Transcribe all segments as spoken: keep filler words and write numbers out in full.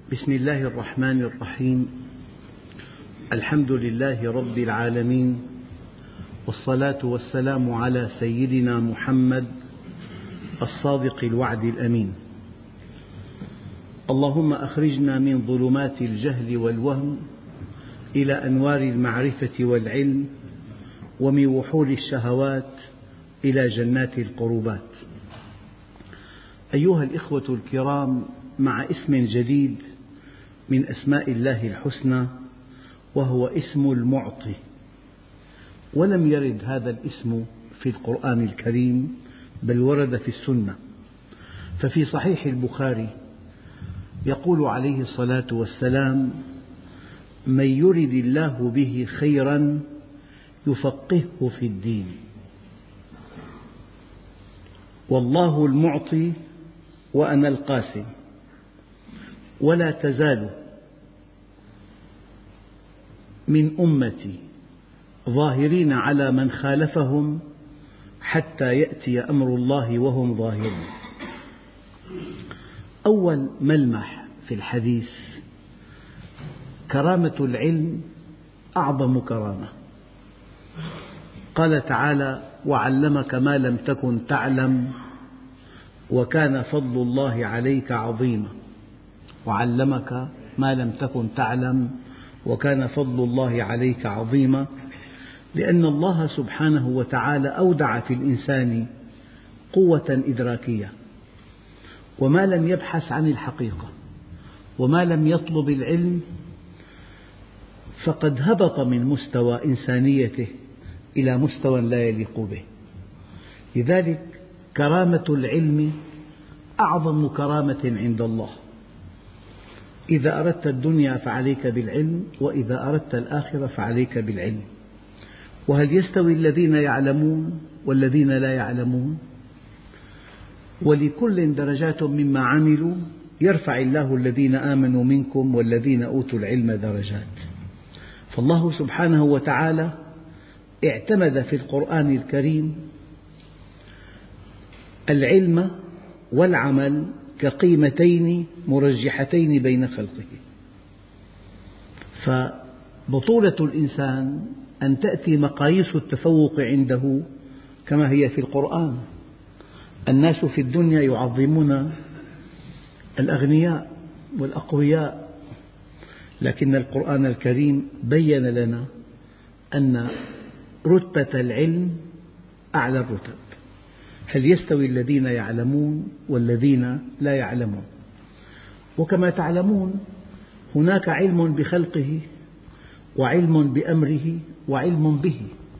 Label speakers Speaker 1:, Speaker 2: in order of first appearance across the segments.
Speaker 1: بسم الله الرحمن الرحيم. الحمد لله رب العالمين، والصلاة والسلام على سيدنا محمد الصادق الوعد الأمين. اللهم أخرجنا من ظلمات الجهل والوهم إلى أنوار المعرفة والعلم، ومن وحول الشهوات إلى جنات القربات. أيها الإخوة الكرام، مع اسم جديد من أسماء الله الحسنى، وهو اسم المعطي. ولم يرد هذا الاسم في القرآن الكريم، بل ورد في السنة. ففي صحيح البخاري يقول عليه الصلاة والسلام: من يرد الله به خيرا يفقهه في الدين. والله المعطي وأنا القاسم، ولا تزال من أمتي ظاهرين على من خالفهم حتى يأتي أمر الله وهم ظاهرون. أول ملمح في الحديث: كرامة العلم أعظم كرامة. قال تعالى: وعلمك ما لم تكن تعلم وكان فضل الله عليك عظيما. وعلمك ما لم تكن تعلم وكان فضل الله عليك عظيما، لأن الله سبحانه وتعالى أودع في الإنسان قوة إدراكية، وما لم يبحث عن الحقيقة وما لم يطلب العلم فقد هبط من مستوى إنسانيته إلى مستوى لا يليق به. لذلك كرامة العلم أعظم كرامة عند الله. إذا أردت الدنيا فعليك بالعلم، وإذا أردت الآخرة فعليك بالعلم. وهل يستوي الذين يعلمون والذين لا يعلمون؟ ولكل درجات مما عملوا يرفع الله الذين آمنوا منكم والذين أوتوا العلم درجات. فالله سبحانه وتعالى اعتمد في القرآن الكريم العلم والعمل كقيمتين مرجحتين بين خلقه. فبطولة الإنسان أن تأتي مقاييس التفوق عنده كما هي في القرآن. الناس في الدنيا يعظمون الأغنياء والأقوياء، لكن القرآن الكريم بين لنا أن رتبة العلم أعلى الرتب. هل يستوي الذين يعلمون والذين لا يعلمون؟ وكما تعلمون هناك علم بخلقه وعلم بأمره وعلم به.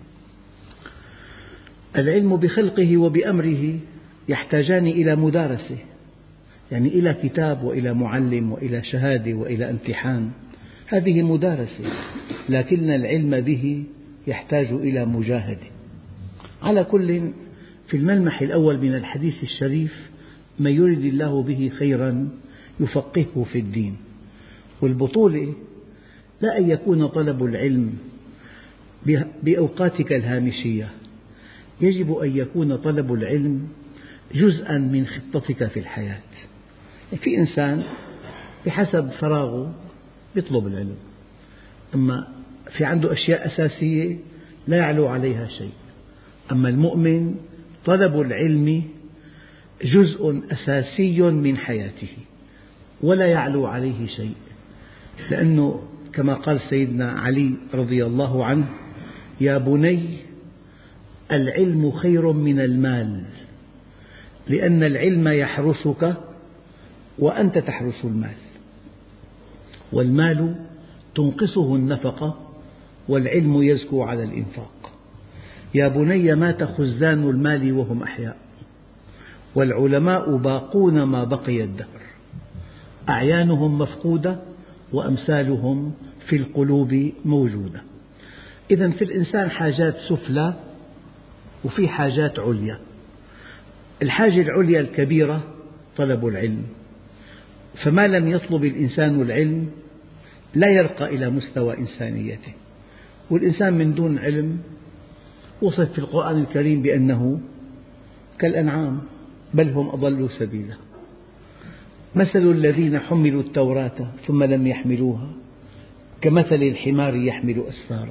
Speaker 1: العلم بخلقه وبأمره يحتاجان إلى مدارسة، يعني إلى كتاب وإلى معلم وإلى شهادة وإلى امتحان، هذه مدارسة. لكن العلم به يحتاج إلى مجاهدة. على كل، في الملمح الأول من الحديث الشريف: من يرد الله به خيرا يفقهه في الدين. والبطولة لا أن يكون طلب العلم بأوقاتك الهامشية، يجب أن يكون طلب العلم جزءا من خطتك في الحياة. في إنسان بحسب فراغه يطلب العلم، أما في عنده أشياء أساسية لا يعلو عليها شيء. أما المؤمن طلب العلم جزء أساسي من حياته ولا يعلو عليه شيء، لأنه كما قال سيدنا علي رضي الله عنه: يا بني العلم خير من المال، لأن العلم يحرسك وأنت تحرس المال، والمال تنقصه النفقة والعلم يزكو على الإنفاق. يا بني مات خزان المال وهم أحياء، والعلماء باقون ما بقي الدهر، أعيانهم مفقودة وأمثالهم في القلوب موجودة. إذن في الإنسان حاجات سفلى وفي حاجات عليا. الحاجة العليا الكبيرة طلب العلم، فما لم يطلب الإنسان العلم لا يرقى إلى مستوى إنسانيته. والإنسان من دون علم وصف في القرآن الكريم بأنه كالأنعام بل هم أضلوا سبيلا. مثل الذين حملوا التوراة ثم لم يحملوها كمثل الحمار يحمل أسفارا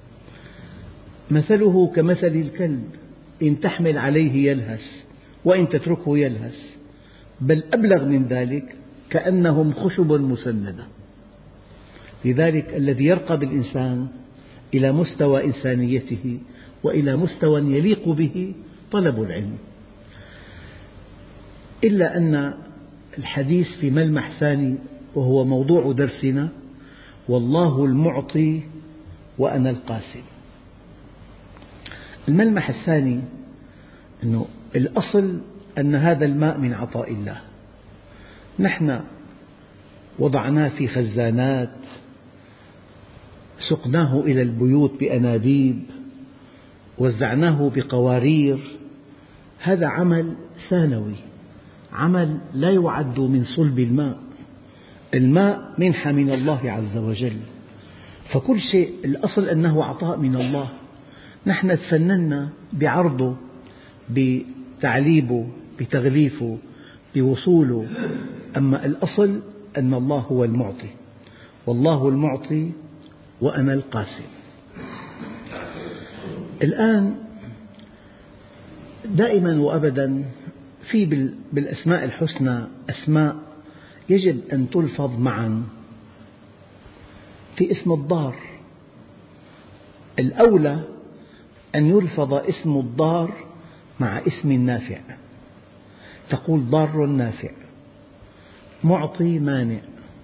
Speaker 1: مثله كمثل الكلب إن تحمل عليه يلهث وإن تتركه يلهث بل أبلغ من ذلك كأنهم خشب مسندة. لذلك الذي يرقى بالإنسان إلى مستوى إنسانيته وإلى مستوى يليق به طلب العلم. إلا أن الحديث في ملمح ثاني وهو موضوع درسنا: والله المعطي وأنا القاسم. الملمح الثاني أنه الأصل أن هذا الماء من عطاء الله، نحن وضعناه في خزانات، سقناه إلى البيوت بأنابيب، وزعناه بقوارير. هذا عمل ثانوي، عمل لا يعد من صلب الماء. الماء منحة من الله عز وجل، فكل شيء الأصل أنه عطاء من الله. نحن تفننا بعرضه، بتعليبه، بتغليفه، بوصوله، أما الأصل أن الله هو المعطي. والله المعطي وأنا القاسم. الآن دائما وأبدا في بالأسماء الحسنى أسماء يجب أن تلفظ معا. في اسم الضار، الأولى أن يلفظ اسم الضار مع اسم النافع، تقول ضار نافع، معطي مانع،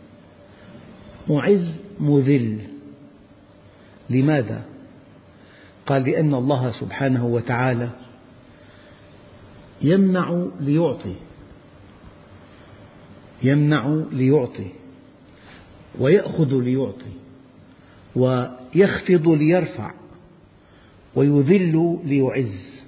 Speaker 1: معز مذل. لماذا؟ قال لأن الله سبحانه وتعالى يمنع ليعطي، يمنع ليعطي، ويأخذ ليعطي، ويخفض ليرفع، ويذل ليعز.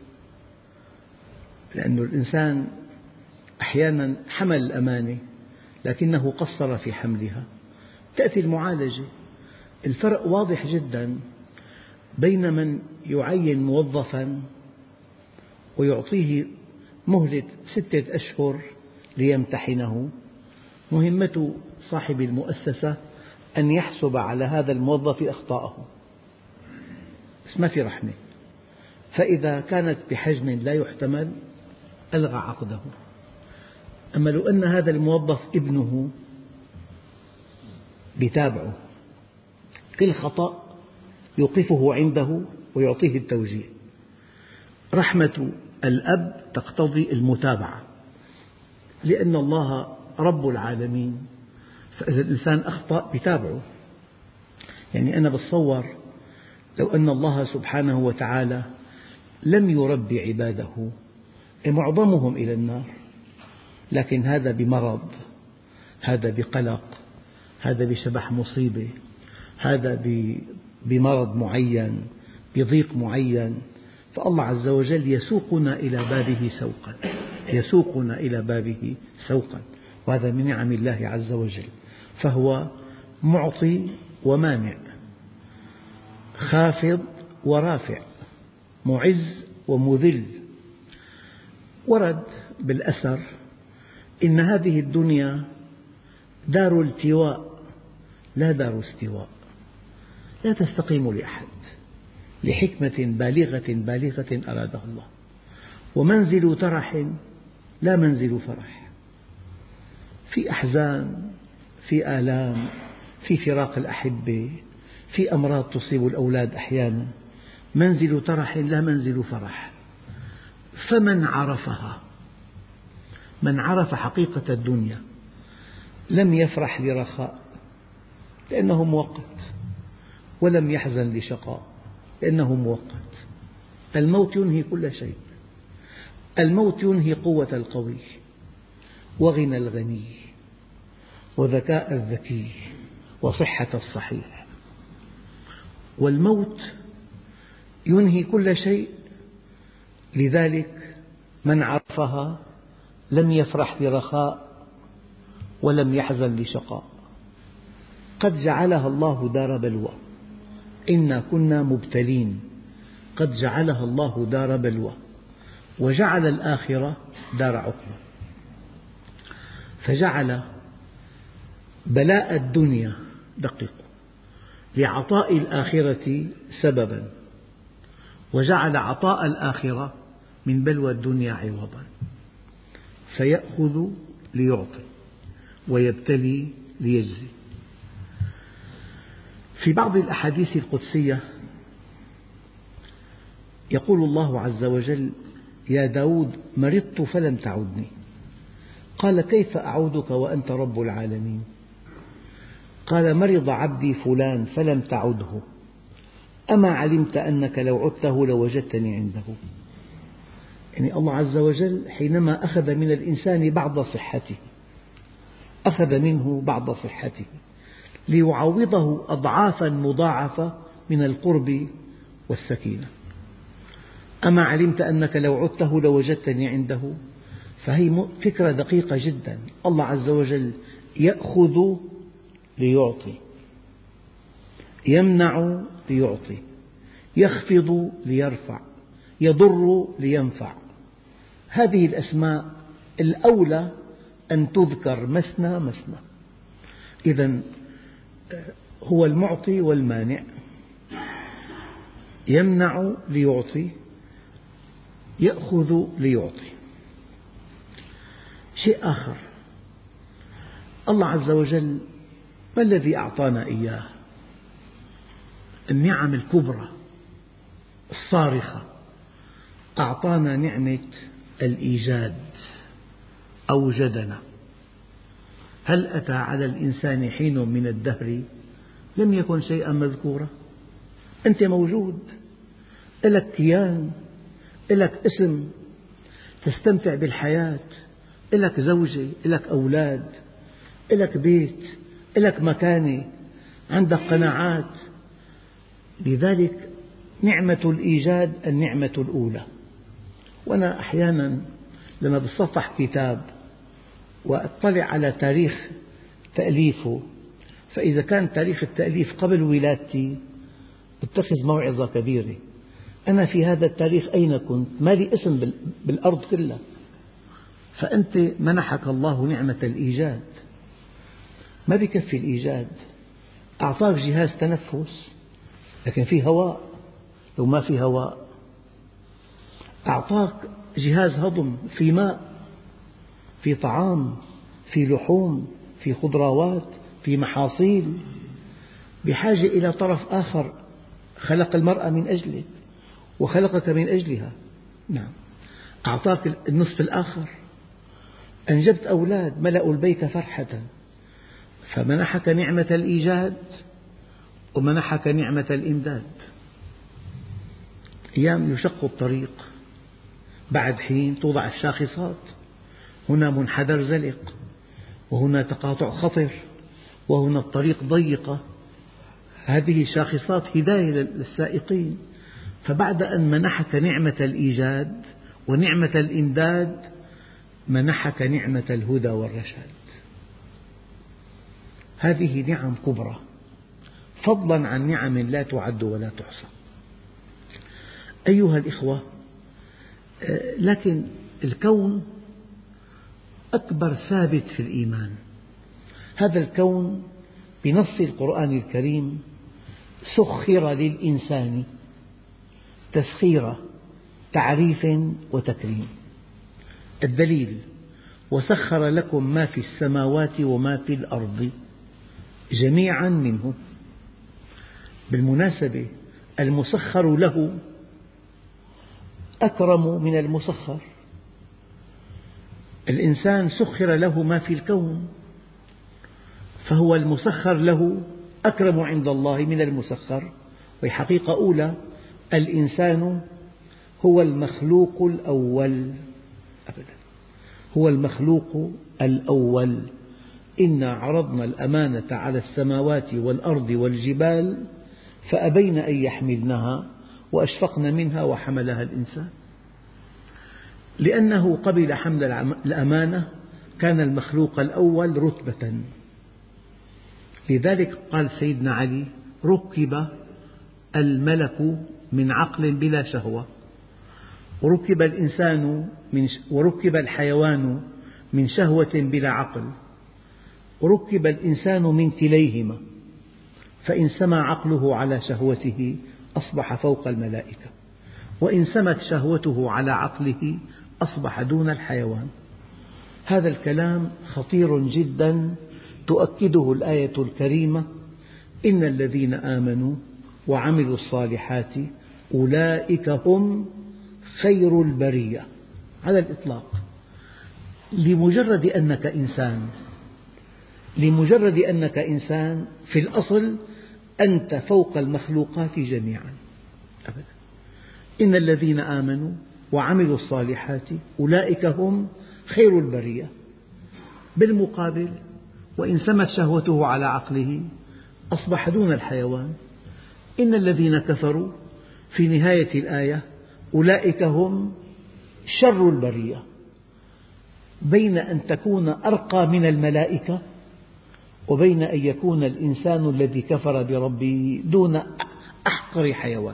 Speaker 1: لأن الإنسان أحيانا حمل الأمانة لكنه قصر في حملها، تأتي المعالجة. الفرق واضح جدا بين من يعين موظفا ويعطيه مهلة ستة أشهر ليمتحنه، مهمة صاحب المؤسسة أن يحسب على هذا الموظف أخطاءه، بس ما في رحمة. فإذا كانت بحجم لا يحتمل ألغى عقده. أما لو أن هذا الموظف ابنه يتابعه، كل خطأ يوقفه عنده ويعطيه التوجيه. رحمة الأب تقتضي المتابعة، لأن الله رب العالمين، فإذا الإنسان أخطأ يتابعه. يعني أنا بتصور لو أن الله سبحانه وتعالى لم يربي عباده معظمهم إلى النار، لكن هذا بمرض، هذا بقلق، هذا بشبح مصيبة، هذا بمرض معين، بضيق معين، فالله عز وجل يسوقنا إلى بابه سوقا، يسوقنا إلى بابه سوقا، وهذا من نعم الله عز وجل. فهو معطي ومانع، خافض ورافع، معز ومذل. ورد بالأثر إن هذه الدنيا دار التواء لا دار استواء، لا تستقيم لأحد لحكمة بالغة بالغة أرادها الله. ومنزل ترح لا منزل فرح، في أحزان، في آلام، في فراق الأحبة، في أمراض تصيب الأولاد أحيانا. منزل ترح لا منزل فرح. فمن عرفها، من عرف حقيقة الدنيا لم يفرح لرخاء لأنه مؤقت، ولم يحزن لشقاء لأنه مؤقت. الموت ينهي كل شيء، الموت ينهي قوة القوي، وغنى الغني، وذكاء الذكي، وصحة الصحيح. والموت ينهي كل شيء، لذلك من عرفها لم يفرح لرخاء ولم يحزن لشقاء. قد جعلها الله دار بلوى، إنا كنا مبتلين. قد جعلها الله دار بلوى، وجعل الآخرة دار عقبى. فجعل بلاء الدنيا دققوا لعطاء الآخرة سببا، وجعل عطاء الآخرة من بلوى الدنيا عوضا، فيأخذ ليعطي ويبتلي ليجزي. في بعض الأحاديث القدسية يقول الله عز وجل: يا داود مرضت فلم تعدني. قال: كيف أعودك وأنت رب العالمين؟ قال: مرض عبدي فلان فلم تعده، أما علمت أنك لو عدته لوجدتني عنده. يعني الله عز وجل حينما أخذ من الإنسان بعض صحته أخذ منه بعض صحته ليعوضه أضعافا مضاعفة من القرب والسكينة. أما علمت أنك لو عدته لوجدتني عنده، فهي فكرة دقيقة جدا. الله عز وجل يأخذ ليعطي، يمنع ليعطي، يخفض ليرفع، يضر لينفع. هذه الأسماء الأولى أن تذكر مثنى مثنى. إذن هو المعطي والمانع، يمنع ليعطي، يأخذ ليعطي. شيء آخر، الله عز وجل ما الذي أعطانا إياه؟ النعم الكبرى الصارخة. أعطانا نعمة الإيجاد، أوجدنا. هل أتى على الإنسان حين من الدهر لم يكن شيئا مذكورا؟ أنت موجود، لك كيان، لك اسم، تستمتع بالحياة، لك زوجة، لك أولاد، لك بيت، لك مكانة، عندك قناعات. لذلك نعمة الإيجاد النعمة الأولى. وأنا أحيانا لما بتصفح كتاب وأطلع على تاريخ تأليفه، فإذا كان تاريخ التأليف قبل ولادتي اتخذ موعظة كبيرة. أنا في هذا التاريخ أين كنت؟ ما لي اسم بالأرض كلها. فأنت منحك الله نعمة الإيجاد. ما بيكفي الإيجاد، أعطاك جهاز تنفس لكن في هواء، لو ما في هواء. أعطاك جهاز هضم، في ماء، في طعام، في لحوم، في خضروات، في محاصيل. بحاجة إلى طرف آخر خلق المرأة من أجله وخلقك من أجلها. نعم، أعطاك النصف الآخر، أنجبت أولاد ملأوا البيت فرحة. فمنحك نعمة الإيجاد ومنحك نعمة الإمداد. أيام يشق الطريق، بعد حين توضع الشاخصات، هنا منحدر زلق، وهنا تقاطع خطر، وهنا الطريق ضيقة. هذه شاخصات هداية للسائقين. فبعد أن منحك نعمة الإيجاد ونعمة الإمداد، منحك نعمة الهدى والرشاد. هذه نعم كبرى، فضلا عن نعم لا تعد ولا تحصى. أيها الإخوة، لكن الكون أكبر ثابت في الإيمان. هذا الكون بنص القرآن الكريم سخر للإنسان تسخير تعريف وتكريم. الدليل: وسخر لكم ما في السماوات وما في الأرض جميعا منه. بالمناسبة المسخر له أكرم من المسخر. الإنسان سخر له ما في الكون، فهو المسخر له أكرم عند الله من المسخر. وحقيقة أولى، الإنسان هو المخلوق الأول أبدا، هو المخلوق الأول. إنا عرضنا الأمانة على السماوات والأرض والجبال فأبين أن يحملنها وأشفقن منها وحملها الإنسان. لأنه قبل حمل الأمانة كان المخلوق الأول رتبة. لذلك قال سيدنا علي: ركب الملك من عقل بلا شهوة، وركب الإنسان من وركب الحيوان من شهوة بلا عقل، ركب الإنسان من كليهما، فإن سمى عقله على شهوته أصبح فوق الملائكة، وإن سمت شهوته على عقله أصبح دون الحيوان. هذا الكلام خطير جدا تؤكده الآية الكريمة: إن الذين آمنوا وعملوا الصالحات أولئك هم خير البرية، على الإطلاق. لمجرد أنك إنسان لمجرد أنك إنسان في الأصل أنت فوق المخلوقات جميعا أبدا. إن الذين آمنوا وعملوا الصالحات أولئك هم خير البرية. بالمقابل، وإن سمت شهوته على عقله أصبح دون الحيوان. إن الذين كفروا في نهاية الآية أولئك هم شر البرية، بين أن تكون أرقى من الملائكة وبين أن يكون الإنسان الذي كفر بربه دون أحقر حيوان.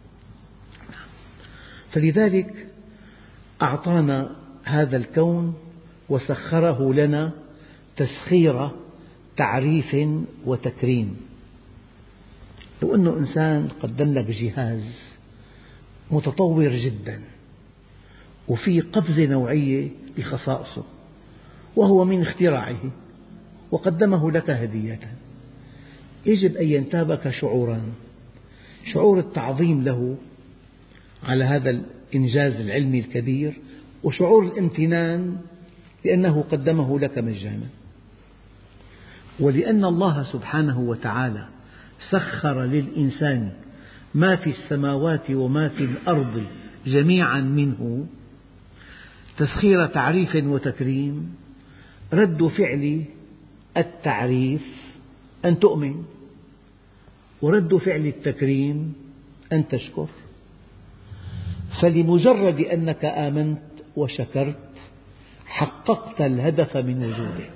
Speaker 1: فلذلك أعطانا هذا الكون وسخره لنا تسخير تعريف وتكريم. لو أن إنسان قدم لك جهاز متطور جدا وفيه قفزة نوعية بخصائصه وهو من اختراعه وقدمه لك هدية، يجب أن ينتابك شعوران: شعور التعظيم له على هذا الإنجاز العلمي الكبير، وشعور الامتنان لأنه قدمه لك مجانا. ولأن الله سبحانه وتعالى سخر للإنسان ما في السماوات وما في الأرض جميعا منه تسخير تعريف وتكريم، رد فعل التعريف أن تؤمن، ورد فعل التكريم أن تشكر. فلمجرد أنك آمنت وشكرت حققت الهدف من وجودك.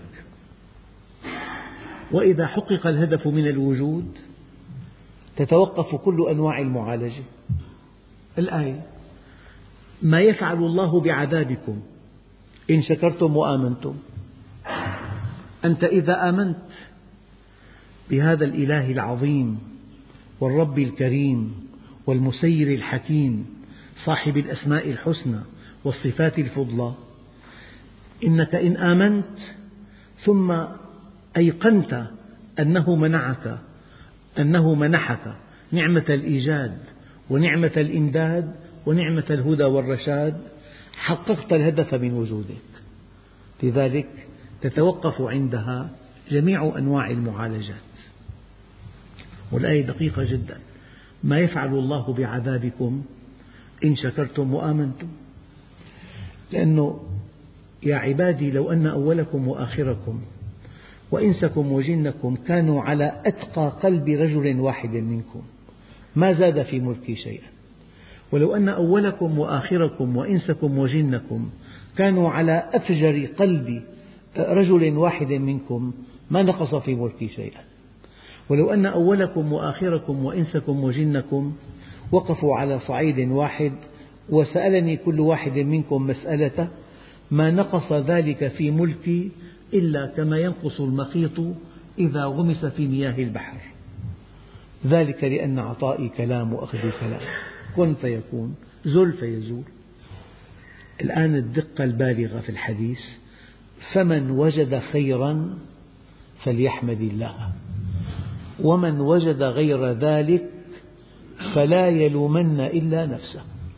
Speaker 1: وإذا حقق الهدف من الوجود تتوقف كل أنواع المعالجة. الآية: ما يفعل الله بعذابكم إن شكرتم وآمنتم. أنت إذا آمنت بهذا الإله العظيم والرب الكريم والمسير الحكيم صاحب الأسماء الحسنى والصفات الفضلى، إنك إن آمنت ثم أيقنت أنه منعك أنه منحك نعمة الإيجاد ونعمة الإمداد ونعمة الهدى والرشاد، حققت الهدف من وجودك. لذلك تتوقف عندها جميع أنواع المعالجات. والآية دقيقة جدا: ما يفعل الله بعذابكم إن شكرتم وآمنتم. لأنه يا عبادي لو أن أولكم وآخركم وإنسكم وجنكم كانوا على أتقى قلب رجل واحد منكم ما زاد في ملكي شيئا، ولو أن أولكم وآخركم وإنسكم وجنكم كانوا على أفجر قلب رجل واحد منكم ما نقص في ملكي شيئا، ولو أن أولكم وآخركم وإنسكم وجنكم وقفوا على صعيد واحد وسألني كل واحد منكم مسألة ما نقص ذلك في ملكي إلا كما ينقص المخيط إذا غمس في مياه البحر. ذلك لأن عطائي كلام وأخذي كلام، كن فيكون، زل فيزول. الآن الدقة البالغة في الحديث: فمن وجد خيرا فليحمد الله، ومن وجد غير ذلك فلا يلومن إلا نفسه.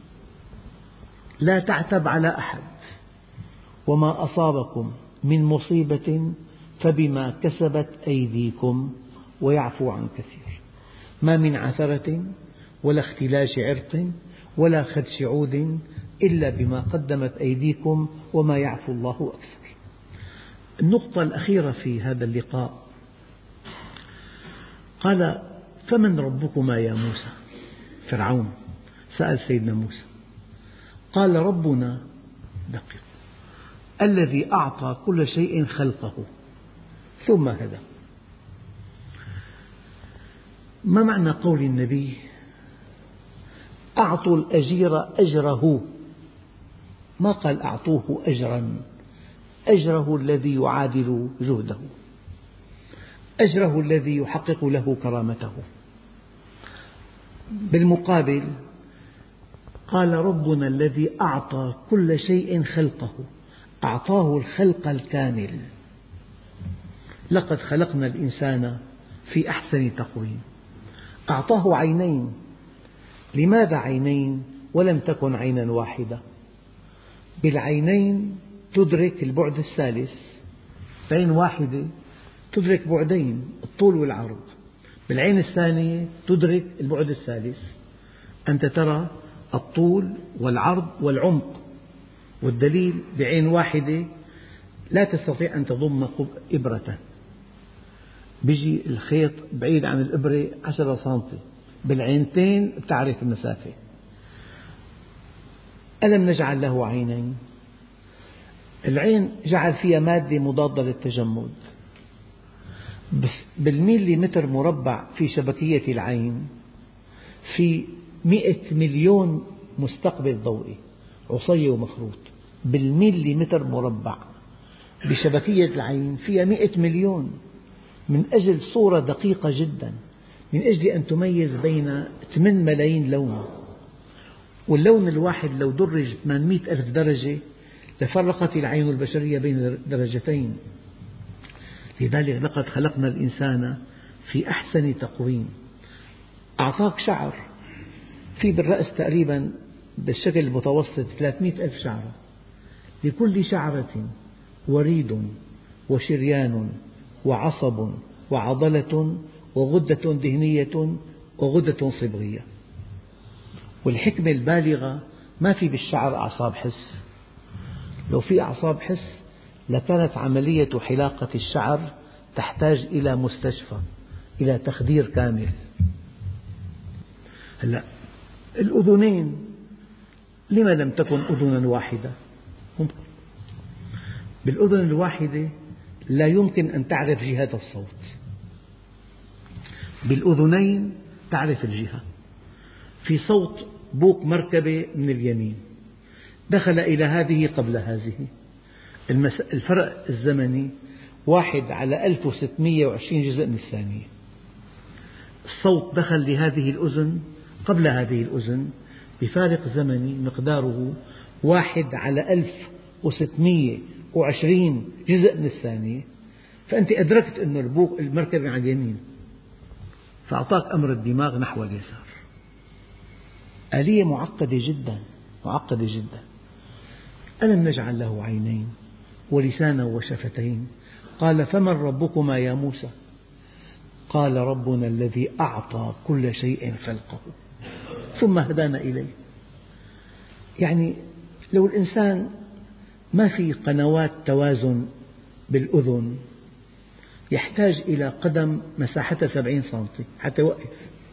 Speaker 1: لا تعتب على أحد، وما أصابكم من مصيبة فبما كسبت أيديكم ويعفو عن كثير. ما من عثرة ولا اختلاش عرق ولا خدش عود إلا بما قدمت أيديكم وما يعفو الله أكثر. النقطة الأخيرة في هذا اللقاء: قال: فمن ربكما يا موسى؟ فرعون سأل سيدنا موسى، قال: ربنا دقيق الذي أعطى كل شيء خلقه ثم هدى. ما معنى قول النبي: أعطوا الأجير أجره؟ ما قال أعطوه أجرا، أجره الذي يعادل جهده، أجره الذي يحقق له كرامته. بالمقابل قال ربنا الذي أعطى كل شيء خلقه، أعطاه الخلق الكامل. لقد خلقنا الإنسان في أحسن تقويم. أعطاه عينين. لماذا عينين ولم تكن عينا واحدة؟ بالعينين تدرك البعد الثالث، عين واحدة تدرك بعدين، الطول والعرض. بالعين الثانية تدرك البعد الثالث، أنت ترى الطول والعرض والعمق. والدليل بعين واحدة لا تستطيع أن تضم إبرة، بيجي الخيط بعيد عن الإبرة عشرة سنتي، بالعينتين تعرف المسافة. ألم نجعل له عينين؟ العين جعل فيها مادة مضادة للتجمد، بس بالميليمتر مربع في شبكية العين في مئة مليون مستقبل ضوئي عصي ومخروط. بالميليمتر مربع بشبكية العين فيها مئة مليون، من أجل صورة دقيقة جدا، من أجل أن تميز بين ثمانية ملايين لون. واللون الواحد لو درج ثمانمئة ألف درجة لفرقت العين البشرية بين درجتين. لذلك لقد خلقنا الإنسان في أحسن تقويم. أعطاك شعر، في بالرأس تقريبا بالشكل المتوسط ثلاثمئة ألف شعرة، لكل شعرة وريد وشريان وعصب وعضلة وغدة دهنية وغدة صبغية. والحكمة البالغة ما في بالشعر أعصاب حس. لو في أعصاب حس لكانت عملية حلاقة الشعر تحتاج إلى مستشفى، إلى تخدير كامل. هلأ الأذنين لما لم تكن أذنا واحدة؟ ممكن. بالأذن الواحدة لا يمكن أن تعرف جهة الصوت، بالأذنين تعرف الجهة. في صوت بوق مركبة من اليمين دخل إلى هذه قبل هذه، الفرق الزمني واحد على ألف وستمئة وعشرين جزء من الثانية. الصوت دخل لهذه الأذن قبل هذه الأذن بفارق زمني مقداره واحد على ألف وستمئة وعشرين جزء من الثانية، فأنت أدركت أن البوق المركبة على اليمين، فأعطاك أمر الدماغ نحو اليسار. آلية معقدة جدا، معقدة جدا. ألم نجعل له عينين ولسانا وشفتين؟ قال فمن ربكما يا موسى؟ قال ربنا الذي أعطى كل شيء خلقه ثم هدانا إليه. يعني لو الإنسان ما في قنوات توازن بالأذن يحتاج إلى قدم مساحتها سبعين سنتي حتى يوقف،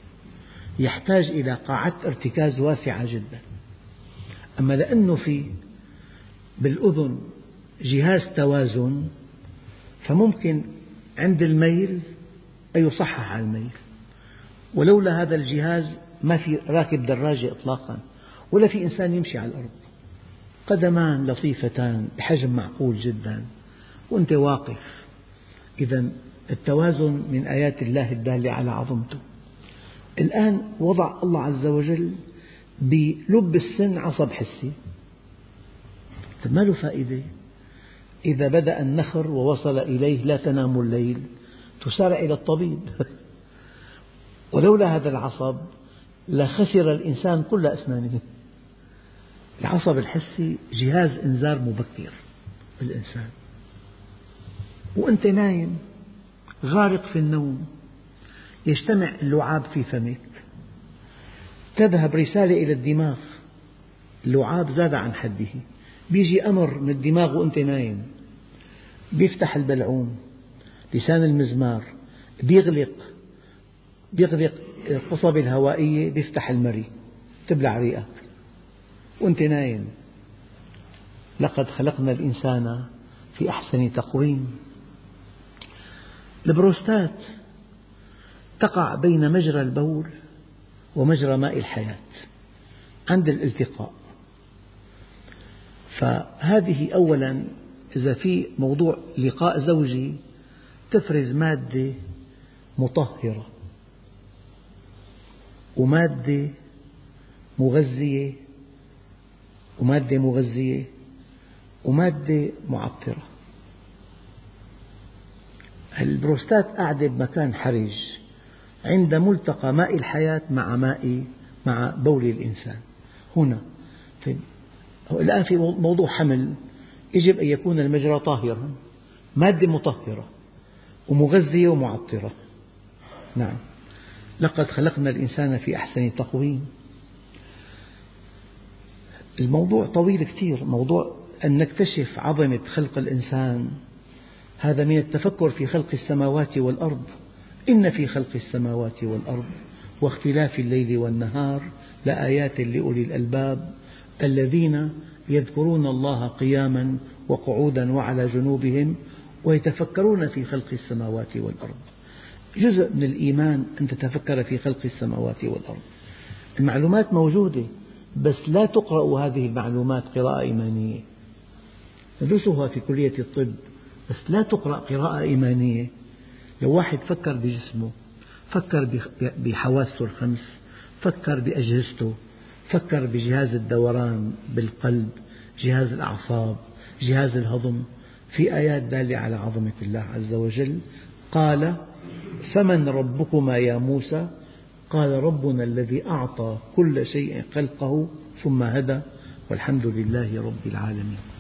Speaker 1: يحتاج إلى قاعدة ارتكاز واسعة جدا. أما لأنه في بالأذن جهاز توازن فممكن عند الميل أن يصحح على الميل، ولولا هذا الجهاز ما في راكب دراجة إطلاقا، ولا في إنسان يمشي على الأرض. قدمان لطيفتان بحجم معقول جدا وأنت واقف. إذا التوازن من آيات الله الدالة على عظمته. الآن وضع الله عز وجل بلب السن عصب حسي، ما له فائدة. إذا بدأ النخر ووصل إليه لا تنام الليل تسارع إلى الطبيب. ولولا هذا العصب لخسر الإنسان كل أسنانه. العصب الحسي جهاز إنذار مبكر بالإنسان، وأنت نايم غارق في النوم يجتمع اللعاب في فمك، تذهب رسالة إلى الدماغ اللعاب زاد عن حده، بيجي أمر من الدماغ وأنت نايم، بيفتح البلعوم، لسان المزمار بيغلق بيغلق القصبة الهوائية، بيفتح المري، تبلع ريقك وأنت نايم. لقد خلقنا الإنسان في أحسن تقويم. البروستات تقع بين مجرى البول ومجرى ماء الحياة عند الالتقاء، فهذه أولا إذا في موضوع لقاء زوجي تفرز مادة مطهرة ومادة مغذية ومادة مغذية ومادة معطرة. البروستات قاعدة بمكان حرج عند ملتقى ماء الحياة مع ماء مع بول الإنسان هنا. طيب الآن في موضوع حمل يجب أن يكون المجرى طاهرا، مادة مطهرة ومغذية ومعطرة. نعم، لقد خلقنا الإنسان في أحسن تقويم. الموضوع طويل كثير، موضوع أن نكتشف عظمة خلق الإنسان، هذا من التفكر في خلق السماوات والأرض. إن في خلق السماوات والأرض واختلاف الليل والنهار لآيات لأولي الألباب الذين يذكرون الله قياما وقعودا وعلى جنوبهم ويتفكرون في خلق السماوات والأرض. جزء من الإيمان أن تتفكر في خلق السماوات والأرض. المعلومات موجودة، بس لا تقرأ هذه المعلومات قراءة إيمانية. ندرسها في كلية الطب بس لا تقرأ قراءة إيمانية. لو واحد فكر بجسمه، فكر بحواسه الخمس، فكر بأجهزته، فكر بجهاز الدوران بالقلب، جهاز الأعصاب، جهاز الهضم، في آيات دالة على عظمة الله عز وجل. قال: فمن ربكما يا موسى؟ قال: ربنا الذي أعطى كل شيء خلقه ثم هدى والحمد لله رب العالمين.